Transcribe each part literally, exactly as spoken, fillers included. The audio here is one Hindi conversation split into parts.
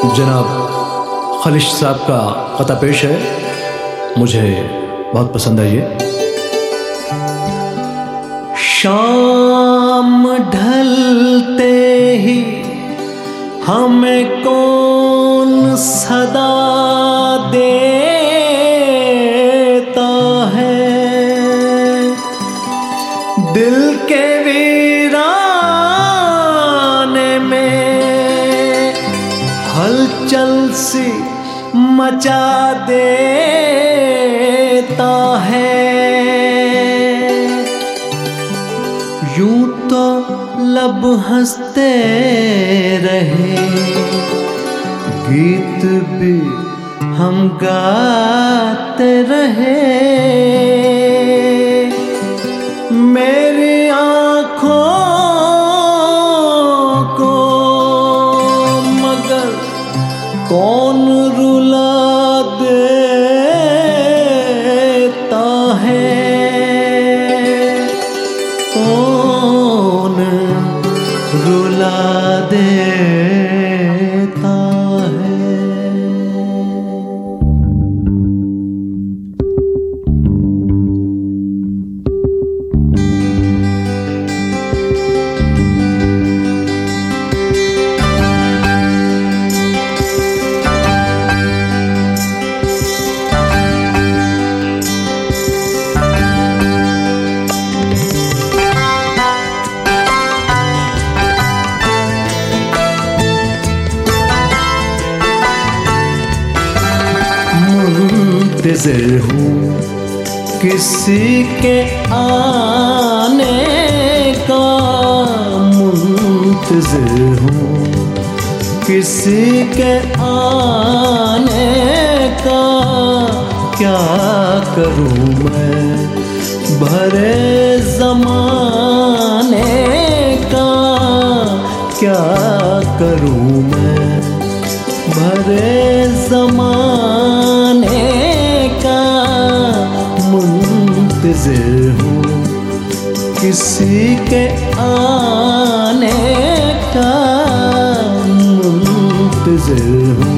जनाब खलिश साहब का ख़ता पेश है, मुझे बहुत पसंद है ये। शाम ढलते ही हमें कौन सदा देता है, दिल के वीराने में हलचल सी मचा देता है। यूं तो लब हंसते रहे, गीत भी हम गाते रहे, मेरी आँखों को मगर कौन रुला देता है, कौन रुला देता है। मुंतज़िर हूँ किसी के आने का, मुंतज़िर हूँ किसी के आने का, क्या करूँ मैं भरे ज़माने का, क्या करूँ मैं भरे ज़माने का। मुंतज़िर हूँ किसी के आने का, मुंतज़िर हूँ।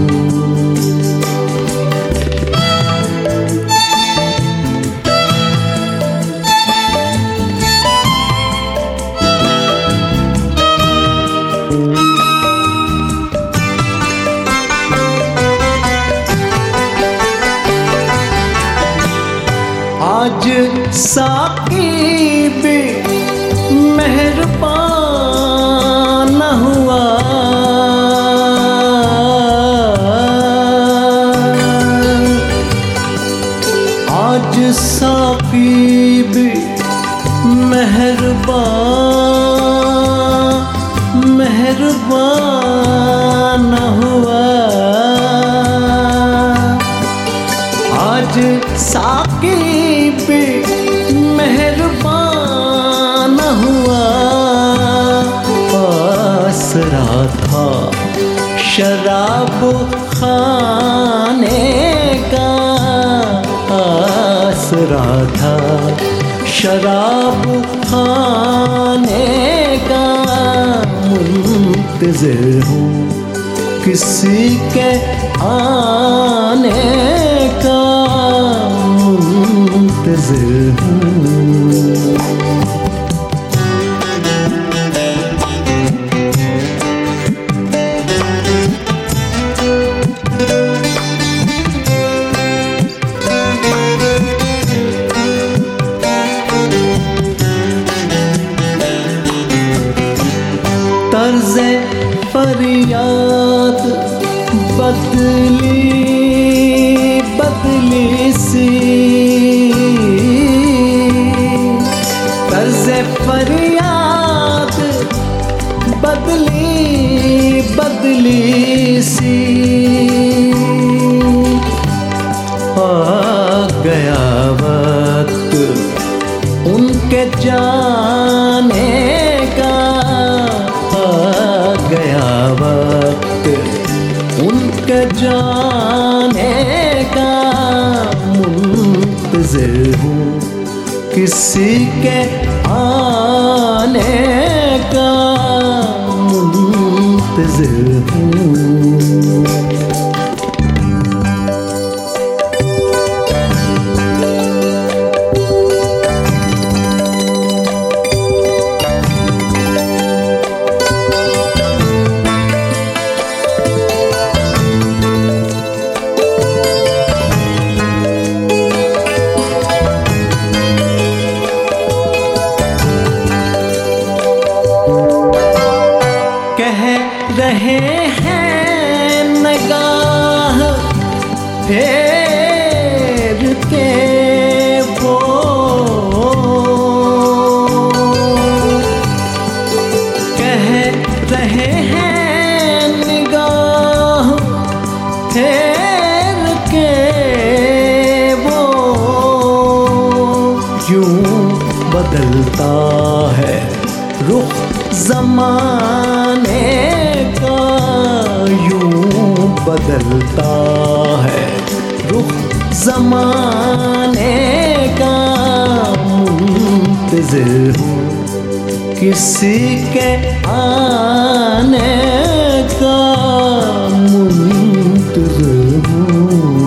आज साकी भी मेहरबान हुआ, आज साकी भी मेहरबान मेहरबान हुआ, आज साकी भी मेहरबान हुआ। आसरा था शराब खाने का, आसरा था शराब खाने का। मुंतज़िर हूँ किसी के आने का, मुंतज़िर हूँ। तर्ज़े फरियाद बदली बदली सी, तर्ज़े फरियाद बदली बदली सी। आ गया वक्त उनके जाने का, आ गया वक्त उनके जाने का। मुंतज़िर हूँ किसी के आने का, मुंतज़िर हूँ। रहे हैं निगाह फेर के वो, कह रहे हैं निगाह फेर के वो, यूं बदलता है रुख ज़माने का, यूं बदलता है रुख ज़माने का। मुंतज़िर हूँ किसी के आने का, मुंतज़िर हूँ।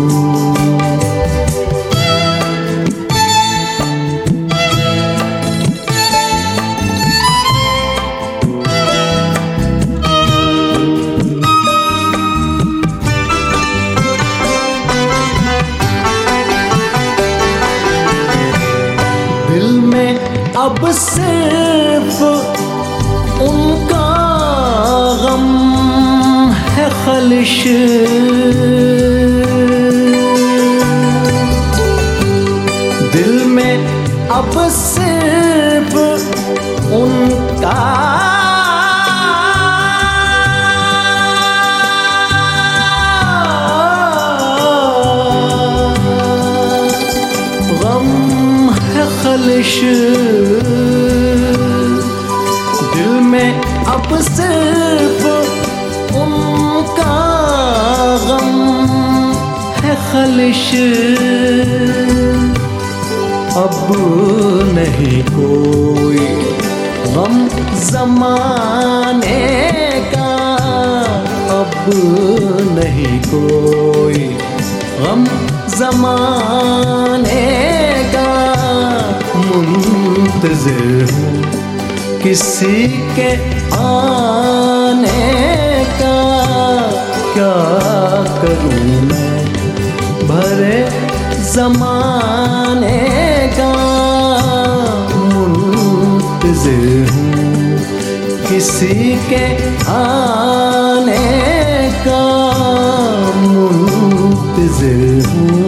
दिल में अब सिर्फ उनका गम है खलिश, दिल में अब सिर्फ उनका खलिश, दिल में अब सिर्फ उनका गम है खलिश। अब नहीं कोई गम ज़माने का, अब नहीं कोई गम ज़माने का। मुंतज़िर हूँ किसी के आने का, क्या करूँ मैं भरे ज़माने का। मुंतज़िर हूँ किसी के आने का, मुंतज़िर हूँ।